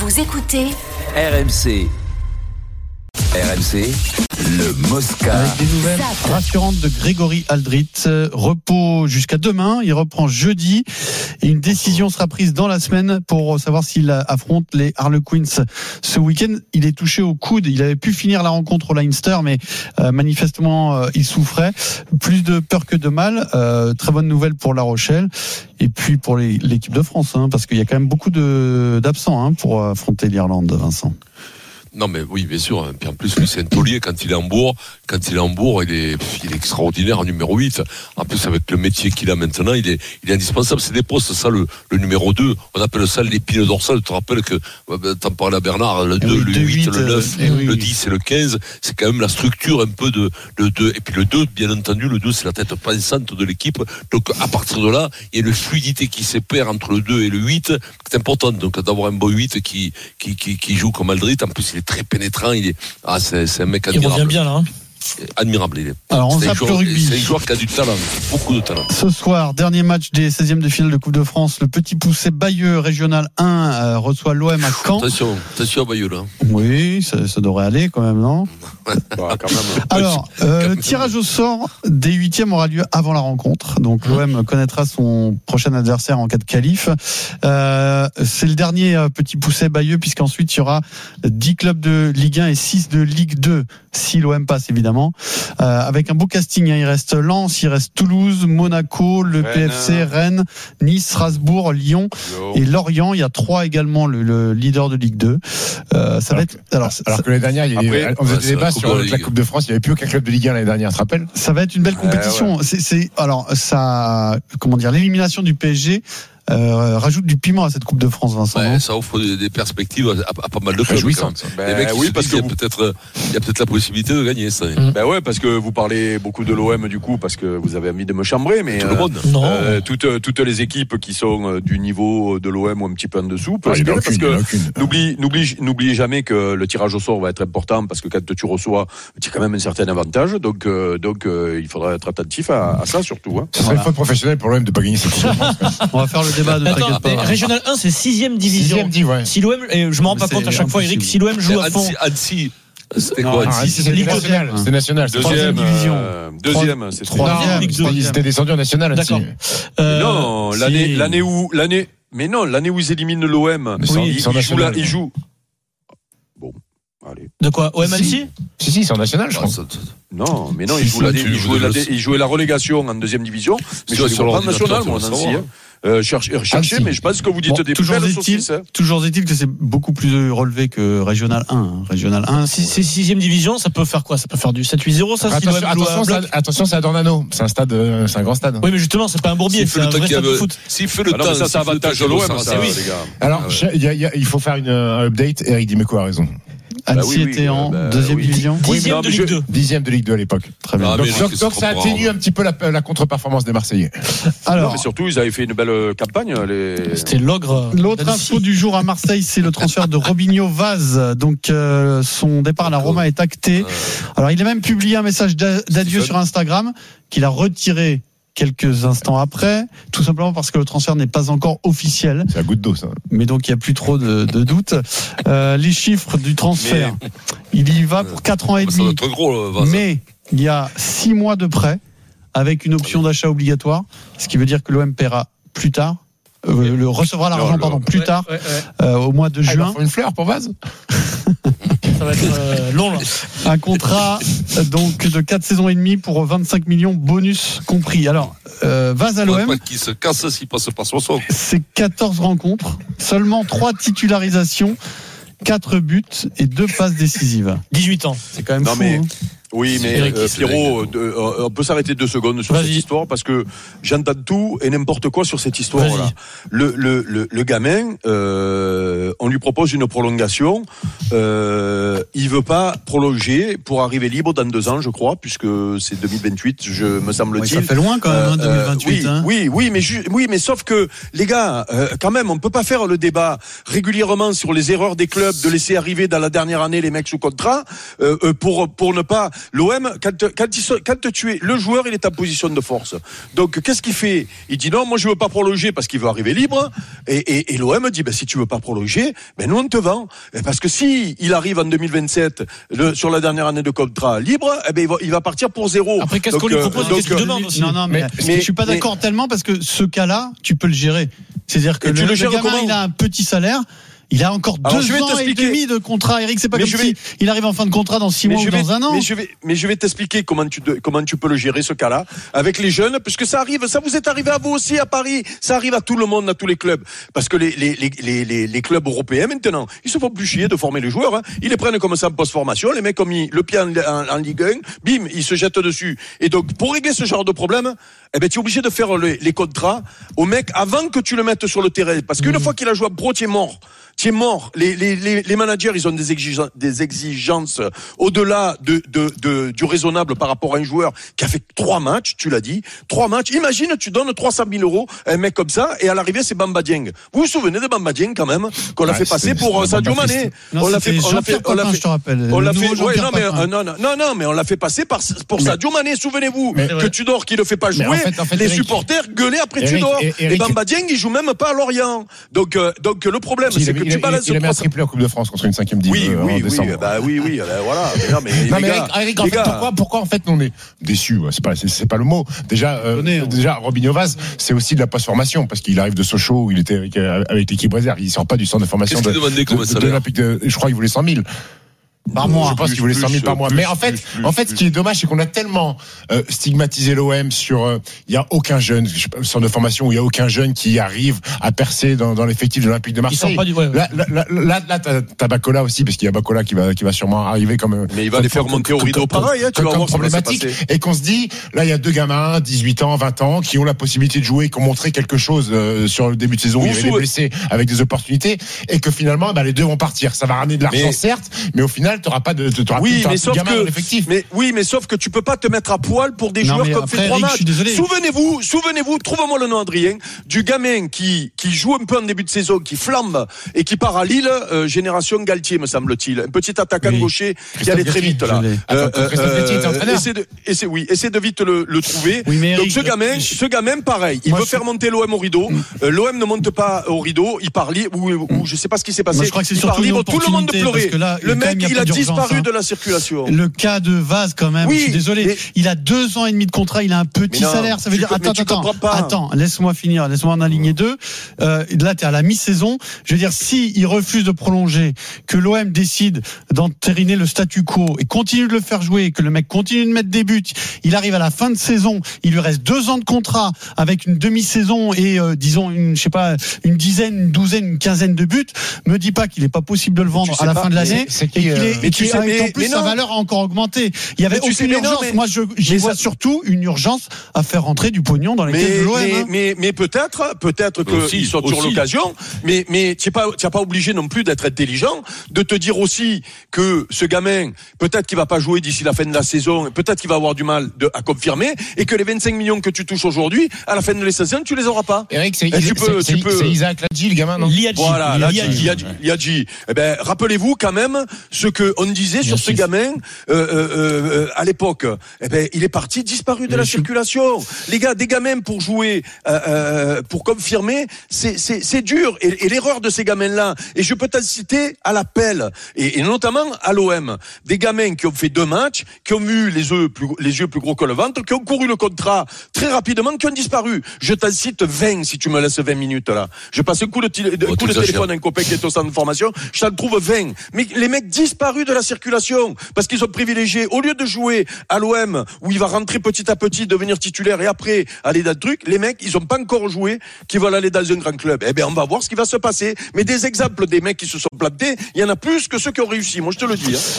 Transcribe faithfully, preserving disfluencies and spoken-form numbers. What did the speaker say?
Vous écoutez R M C. R M C, le Mosca. Avec des nouvelles Zap. rassurantes de Grégory Aldrit. Repos jusqu'à demain. Il reprend jeudi. Et une décision sera prise dans la semaine pour savoir s'il affronte les Harlequins ce week-end. Il est touché au coude. Il avait pu finir la rencontre au Leinster, mais euh, manifestement, euh, il souffrait. Plus de peur que de mal. Euh, très bonne nouvelle pour La Rochelle. Et puis pour les, l'équipe de France, hein, parce qu'il y a quand même beaucoup de, d'absents hein, pour affronter l'Irlande, Vincent. Non mais oui bien sûr, puis en plus Lucien Taulier quand il est en bourg, quand il est en bourg, il est, il est extraordinaire en numéro huit. En plus avec le métier qu'il a maintenant, il est, il est indispensable. C'est des postes, ça le, le numéro deux, on appelle ça l'épine dorsale. Tu te rappelles que, t'en parlais à Bernard, le deux, oui, le huit, le neuf, euh, le dix et le quinze, c'est quand même la structure un peu de, le deux. Et puis le deux, bien entendu, le deux c'est la tête pensante de l'équipe. Donc à partir de là, il y a une fluidité qui s'épère entre le deux et le huit, c'est important. Donc d'avoir un beau huit qui, qui, qui, qui joue comme Aldrit, en plus il est très pénétrant, il est, ah, c'est, c'est un mec admirable. Il revient bien là. Hein. Admirable, il est. Alors on c'est, zappe un joueur, le rugby. c'est un joueur qui a du talent, beaucoup de talent. Ce soir, dernier match des seizièmes de finale de Coupe de France. Le Petit Poucet Bayeux Régional un euh, reçoit l'O M à Caen. Attention, attention à Bayeux là. Oui, ça, ça devrait aller quand même, non? Bah, quand même. Alors, euh, le tirage au sort des huitièmes aura lieu avant la rencontre. Donc l'O M connaîtra son prochain adversaire en cas de qualif. Euh, c'est le dernier euh, Petit Poucet Bayeux, puisqu'ensuite il y aura dix clubs de Ligue un et six de Ligue deux, si l'O M passe évidemment. Euh, avec un beau casting, hein. Il reste Lens, il reste Toulouse, Monaco, le Rennes. P F C, Rennes, Nice, Strasbourg, Lyon Yo. et Lorient. Il y a trois également, le, le leader de Ligue deux. Euh, ça alors, va être alors, alors ça, que l'année dernière, il y a après, eu, on faisait ouais, des débats sur la, la Coupe de France. Il n'y avait plus aucun club de Ligue un l'année dernière, tu te rappelles? Ça va être une belle compétition. Euh, ouais. c'est, c'est alors ça, comment dire, l'élimination du P S G. Euh, rajoute du piment à cette Coupe de France, Vincent. Ouais, ça offre des, des perspectives à, à, à pas mal de clubs. Ben, les mecs oui, parce qu'il que y a peut-être, il y a peut-être la possibilité de gagner ça. Mmh. Ben ouais, parce que vous parlez beaucoup de l'O M du coup, parce que vous avez envie de me chambrer, mais tout le monde. Euh, non. Euh, toutes toutes les équipes qui sont du niveau de l'O M ou un petit peu en dessous, parce, ah, que, parce que n'oublie, n'oublie, n'oublie, n'oubliez jamais que le tirage au sort va être important, parce que quand tu reçois, tu as quand même un certain avantage, donc euh, donc euh, il faudra être attentif à, à ça surtout. Hein. Ce serait une faute professionnelle pour l'O M de pas gagner cette Coupe de France. On va faire le débat de Attends, pas. Régional un, c'est sixième division. Sixième div, ouais. Si l'O M, et je me rends pas compte à chaque fois, Eric, si l'O M joue à fond. Annecy, c'était non, quoi non, Annecy, c'était national. C'était national. Deuxième division. Euh, deuxième, c'est troisième. Ils étaient descendus en national. D'accord. Euh, non, l'année, si. l'année où, l'année, mais non, l'année où ils éliminent l'O M, oui, ils, ils, ils jouent là, ils jouent. Bon. Allez. De quoi? O M Annecy? Si, si, c'est en national, je crois. Non, mais non, ils jouent la, ils jouaient la, ils jouaient la relégation en deuxième division. Mais je suis pas national, moi, Nancy. Euh, cherchez, cherchez, mais je pense que vous dites bon, des toujours belles est-il, saucisses. Hein. Toujours est-il que c'est beaucoup plus relevé que Régional un. Hein. Régional un, si c'est sixième division, ça peut faire quoi? Ça peut faire du sept huit zéro, ça? Attention, si attention, ça, attention, c'est à Dornano. C'est un stade, euh, c'est un grand stade. Oui, mais justement, c'est pas un bourbier, c'est un vrai stade de foot. S'il fait le ah non, temps, ça, c'est avantage de l'O M, ça, les gars. Alors, il faut faire une, un update. Eric Dimeco a raison. Annecy bah oui, était oui, en bah, deuxième oui. division. Dixième de Ligue deux. Dixième de Ligue deux à l'époque. Très bien. Ah, donc, donc, donc ça atténue un petit peu la, la contre-performance des Marseillais. Alors, non, mais surtout, ils avaient fait une belle campagne. Les... C'était l'ogre. L'autre info du jour à Marseille, c'est le transfert de Robinho Vaz. Donc, euh, son départ à la Roma est acté. Alors, il a même publié un message d'adieu sur Instagram qu'il a retiré quelques instants après, tout simplement parce que le transfert n'est pas encore officiel. C'est à goutte d'eau, ça. Mais donc, il n'y a plus trop de, de doutes. Euh, les chiffres du transfert, mais... il y va pour quatre ans et demi. Ça gros, le mais il y a six mois de prêt avec une option d'achat obligatoire, ce qui veut dire que l'O M paiera plus tard. Euh, le recevra l'argent non, pardon, plus ouais, tard, ouais, ouais. Euh, au mois de ah, juin. Il faut une fleur pour Vaz. Ça va être euh, long là. Un contrat donc de quatre saisons et demie pour vingt-cinq millions bonus compris. Alors euh, Vaz à l'O M, qui se casse s'il passe par soixante. C'est quatorze rencontres, seulement trois titularisations, quatre buts et deux passes décisives. dix-huit ans. C'est quand même non, fou. Mais... Hein. Oui, mais euh, Pierrot, euh, on peut s'arrêter deux secondes sur Vas-y. cette histoire parce que j'entends tout et n'importe quoi sur cette histoire-là. Le, le, le, le gamin, euh, on lui propose une prolongation. Euh, il veut pas prolonger pour arriver libre dans deux ans, je crois, puisque c'est deux mille vingt-huit, je me semble-t-il. Ouais, ça fait loin quand même, hein, deux mille vingt-huit. Euh, hein. Oui, oui, mais ju- oui, mais sauf que les gars, euh, quand même, on peut pas faire le débat régulièrement sur les erreurs des clubs de laisser arriver dans la dernière année les mecs sous contrat euh, pour pour ne pas. L'O M, quand, quand, il, quand tu es le joueur, il est en position de force. Donc, qu'est-ce qu'il fait? Il dit non, moi je veux pas prolonger parce qu'il veut arriver libre. Et, et, et l'O M dit, ben, si tu veux pas prolonger, fait, ben nous on te vend. Parce que si il arrive en deux mille vingt-sept, le, sur la dernière année de contrat libre, eh ben il va, il va partir pour zéro. Après, qu'est-ce qu'on lui propose, euh, qu'est-ce qu'il demande aussi? Non, non, mais, mais, mais je suis pas d'accord mais, tellement parce que ce cas-là, tu peux le gérer. C'est-à-dire que le, le, le gamin, comment il a un petit salaire. Il a encore deux Alors, ans et demi de contrat, Eric. C'est pas mais comme si vais... il arrive en fin de contrat dans six mois ou vais... dans un an. Mais je vais, mais je vais t'expliquer comment tu, comment tu peux le gérer, ce cas-là, avec les jeunes, puisque ça arrive, ça vous est arrivé à vous aussi à Paris. Ça arrive à tout le monde, à tous les clubs. Parce que les, les, les, les, les clubs européens, maintenant, ils se font plus chier de former les joueurs, hein. Ils les prennent comme ça en post-formation. Les mecs ont mis le pied en, en, en Ligue un, bim, ils se jettent dessus. Et donc, pour régler ce genre de problème, eh ben, tu es obligé de faire les, les contrats au mec avant que tu le mettes sur le terrain. Parce qu'une mmh. fois qu'il a joué à pro, tu es mort. Tu es mort. Les, les, les, les managers, ils ont des exigences, des exigences au-delà de, de, de, du raisonnable par rapport à un joueur qui a fait trois matchs, tu l'as dit, trois matchs. Imagine, tu donnes trois cent mille euros à un mec comme ça, et à l'arrivée, c'est Bamba Dieng. Vous vous souvenez de Bamba Dieng, quand même, qu'on l'a ouais, fait passer pour euh, Sadio Mané? On l'a fait, on l'a fait, on l'a fait, je te rappelle. On l'a fait, ouais, non, mais, euh, non, non, non, non, mais on l'a fait passer par, pour mais, Sadio Mané, souvenez-vous, mais, que ouais. Tudor, qui le fait pas jouer, en fait, en fait, les Eric, supporters gueulaient après Eric, Tudor. Eric, et Bamba Dieng, il joue même pas à Lorient. Donc, euh, donc, le problème, c'est que tu balances triplé en Coupe de France contre une cinquième division. Oui, oui, en décembre. oui, bah oui, oui, bah voilà. Mais non, mais, non, mais gars, Eric, en fait, pourquoi, pourquoi en fait on est déçus? C'est pas, c'est, c'est pas le mot. Déjà, euh, Donnez, hein. déjà, Robinho Vaz, c'est aussi de la post-formation parce qu'il arrive de Sochaux où il était avec, avec l'équipe réserve. Il sort pas du centre de formation de, de, de, de l'Olympique de, je crois qu'il voulait cent mille. Par mois. Je pense qu'il voulait cent mille par mois. Plus, mais en fait, plus, plus, en fait, ce qui est dommage, c'est qu'on a tellement euh, stigmatisé l'O M sur. Il euh, y a aucun jeune, centre de formation où il y a aucun jeune qui arrive à percer dans, dans l'effectif de l'Olympique de Marseille. Pas du, ouais, ouais. Là, là, là, là, là, t'as, t'as Bacola aussi, parce qu'il y a Bacola qui va, qui va sûrement arriver comme. Mais il va les faire monter au rideau pareil, hein, tu vas voir problématique. Et qu'on se dit, là, il y a deux gamins, dix-huit ans, vingt ans, qui ont la possibilité de jouer, qui ont montré quelque chose euh, sur le début de saison où il y avait des blessés avec des opportunités, et que finalement, bah, les deux vont partir. Ça va ramener de l'argent, certes, mais au final, t'auras pas de oui, mais sauf que, mais oui, mais sauf que tu peux pas te mettre à poil pour des non, joueurs comme fait trois matchs. Souvenez-vous, souvenez-vous, trouvez-moi le nom, Adrien, du gamin qui qui joue un peu en début de saison, qui flambe et qui part à Lille, euh, génération Galtier, me semble-t-il, un petit attaquant oui. gaucher qui allait très vite là. Euh, euh, euh, essaie de, essaie, oui, essaie de vite le, le trouver. Oui, mais donc Eric, ce gamin, je... ce gamin, pareil, il Moi, veut je... faire monter l'O M au rideau. Mm. Euh, L'O M ne monte pas au rideau, il part libre ou, ou mm. je sais pas ce qui s'est passé. Moi, je crois que c'est il surtout part libre, tout le monde pleurait. Là, le mec, il a disparu de la circulation. Le cas de Vaz, quand même, oui, je suis désolé. Mais... Il a deux ans et demi de contrat, il a un petit non, salaire. Ça veut dire, attends, attends, attends, laisse-moi finir, laisse-moi en aligner deux. Euh, là, t'es à la mi-saison. Je veux dire, si il refuse de prolonger, que l'O M décide d'entériner le statu quo et continue de le faire jouer, que le mec continue de mettre des buts, il arrive à la fin de saison, il lui reste deux ans de contrat avec une demi-saison et, euh, disons, une, je sais pas, une dizaine, une douzaine, une quinzaine de buts. Me dis pas qu'il est pas possible de le vendre à la pas, fin de l'année c'est, c'est et qu'il euh, est, et qu'il sais, mais, en plus, sa valeur a encore augmenté. Il y avait aucune sais, urgence. Non, mais, Moi, je, j'y vois ça... surtout une urgence à faire rentrer du pognon dans les caisses de l'O M. Mais, hein. mais, mais peut-être, peut-être qu'ils sont sur l'occasion. Mais, mais tu n'es pas, tu n'es pas obligé non plus d'être intelligent, de te dire aussi que ce gamin, peut-être qu'il va pas jouer d'ici la fin de la saison, peut-être qu'il va avoir du mal de, à confirmer, et que les vingt-cinq millions que tu touches aujourd'hui, à la fin de la saison, tu les auras pas. Eric, c'est, tu peux, c'est, tu peux... c'est Isaac Ladji, le gamin, non? Liadji. Voilà, Liadji. Liadji. Eh ben, rappelez-vous quand même ce que on disait Bien sur ce gamin euh, euh, euh, à l'époque. Eh ben, il est parti disparu de Bien la sûr. circulation. Les gars, des gamins pour jouer, euh, euh, pour confirmer, c'est c'est c'est dur. Et, et l'erreur de ces gamins-là, et je peux t'en citer à l'appel, et, et notamment à l'O M, des gamins qui ont fait deux matchs, qui ont eu les yeux plus les yeux plus gros que le ventre, qui ont couru le contrat très rapidement, qui ont disparu. Je t'en cite vingt si tu me laisses vingt minutes là. Je passe un coup de, t- oh, coup de téléphone à un copain qui est au centre de formation, je t'en trouve vingt. Mais les mecs disparus de la circulation parce qu'ils ont privilégié, au lieu de jouer à l'O M où il va rentrer petit à petit, devenir titulaire et après aller dans le truc, les mecs ils ont pas encore joué, qui veulent aller dans un grand club. Eh bien on va voir ce qui va se passer. Mais des exemples des mecs qui se sont plantés, il y en a plus que ceux qui ont réussi. Moi je te le dis. Hein.